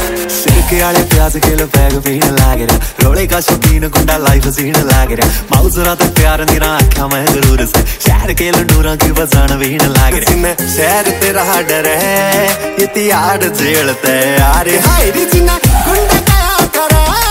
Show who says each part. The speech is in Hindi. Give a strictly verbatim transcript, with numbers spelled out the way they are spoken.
Speaker 1: सिरके वाले प्याज किलो पैग पीन लाग रहा, रोले का शौकीन गुंडा लाइफ सीन लाग रहा, माउजरा तो प्यार निरा आख्या मैं जरूर से, शहर के लंडूरा की बजान बीन लाग रहा, शहर तेरा डर है ये तियाड़ जेल ते, अरे हाय री जिन्ना गुंडा क्या करे